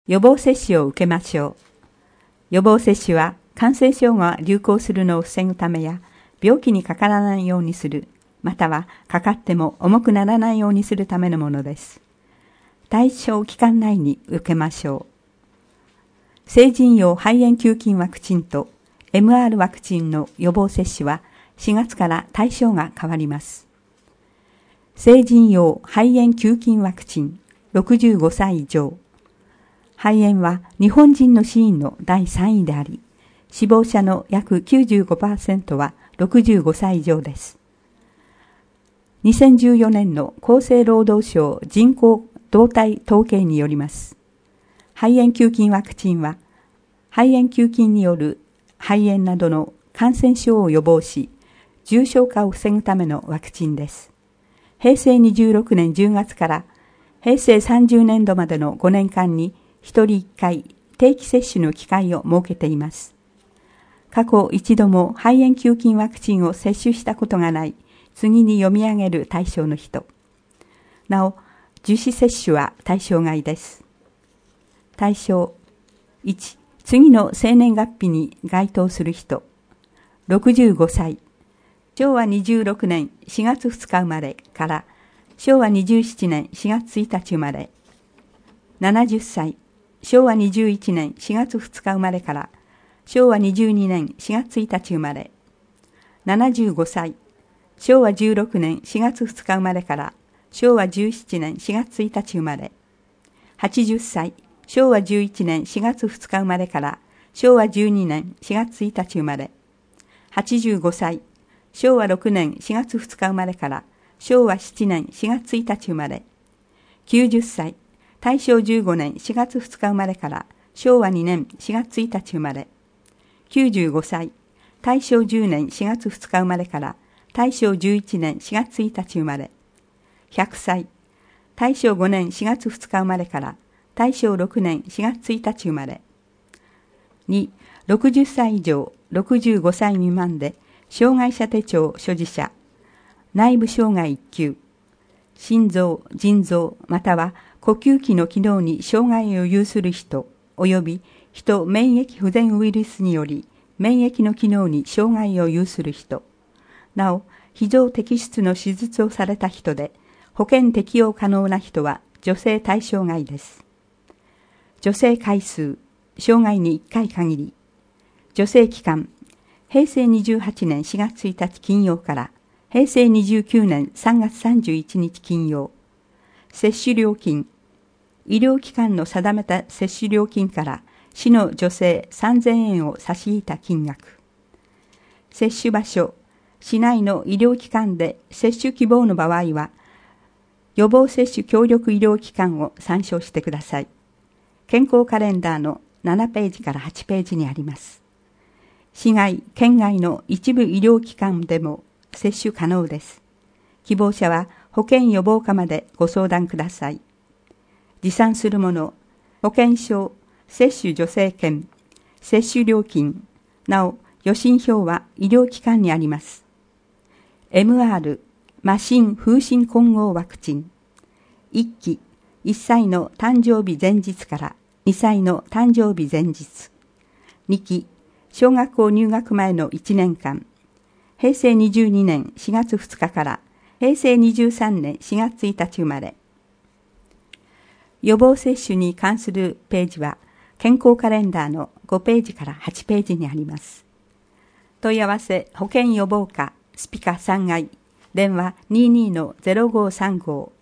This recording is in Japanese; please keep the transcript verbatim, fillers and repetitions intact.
予防接種を受けましょう。予防接種は感染症が流行するのを防ぐためや、病気にかからないようにする、またはかかっても重くならないようにするためのものです。対象期間内に受けましょう。成人用肺炎球菌ワクチンと エムアール ワクチンの予防接種はしがつから対象が変わります。成人用肺炎球菌ワクチンろくじゅうごさい以上。肺炎は日本人の死因のだいさんいであり、死亡者の約 きゅうじゅうごパーセント はろくじゅうごさい以上です。にせんじゅうよねんの厚生労働省人口動態統計によります。肺炎球菌ワクチンは、肺炎球菌による肺炎などの感染症を予防し、重症化を防ぐためのワクチンです。へいせいにじゅうろくねんじゅうがつからへいせいさんじゅうねんどまでのごねんかんにひとりいっかい定期接種の機会を設けています。過去一度も肺炎球菌ワクチンを接種したことがない次に読み上げる対象の人。なお、受試接種は対象外です。対象いち、次の生年月日に該当する人。ろくじゅうごさい、しょうわにじゅうろくねんしがつふつか生まれからしょうわにじゅうななねんしがつついたち生まれ。ななじゅっさい、しょうわにじゅういちねんしがつふつか生まれからしょうわにじゅうにねんしがつついたち生まれ。ななじゅうごさい、しょうわじゅうろくねんしがつふつか生まれからしょうわじゅうななねんしがつついたち生まれ。はちじゅっさい、しょうわじゅういちねんしがつふつか生まれからしょうわじゅうにねんしがつついたち生まれ。はちじゅうごさい、しょうわろくねんしがつふつか生まれからしょうわななねんしがつついたち生まれ。きゅうじゅっさい、たいしょうじゅうごねんしがつふつか生まれからしょうわにねんしがつついたち生まれ。きゅうじゅうごさい、たいしょうじゅうねんしがつふつか生まれからたいしょうじゅういちねんしがつついたち生まれ。ひゃくさい、たいしょうごねんしがつふつか生まれからたいしょうろくねんしがつついたち生まれ。に、ろくじゅっさい以上ろくじゅうごさい未満で障害者手帳所持者、内部障害いっきゅう、心臓、腎臓または呼吸器の機能に障害を有する人及び人免疫不全ウイルスにより免疫の機能に障害を有する人、なお非常摘出の手術をされた人で保険適用可能な人は女性対象外です。女性回数、生涯にいっかい限り。女性期間、へいせいにじゅうはちねんしがつついたち金曜からへいせいにじゅうきゅうねんさんがつさんじゅういちにち金曜。接種料金、医療機関の定めた接種料金から市の助成さんぜんえんを差し引いた金額。接種場所、市内の医療機関で接種希望の場合は、予防接種協力医療機関を参照してください。健康カレンダーのななページからはちページにあります。市外、県外の一部医療機関でも接種可能です。希望者は保健予防課までご相談ください。持参するもの、保険証、接種助成券、接種料金、なお、予診票は医療機関にあります。エムアール、麻疹風疹混合ワクチン。いっき、いっさいの誕生日前日からにさいの誕生日前日。にき、小学校入学前のいちねんかん。へいせいにじゅうにねんしがつふつかからへいせいにじゅうさんねんしがつついたち生まれ。予防接種に関するページは健康カレンダーのごページからはちページにあります。問い合わせ保健予防課スピカさんがい電話 にじゅうにのゼロごさんご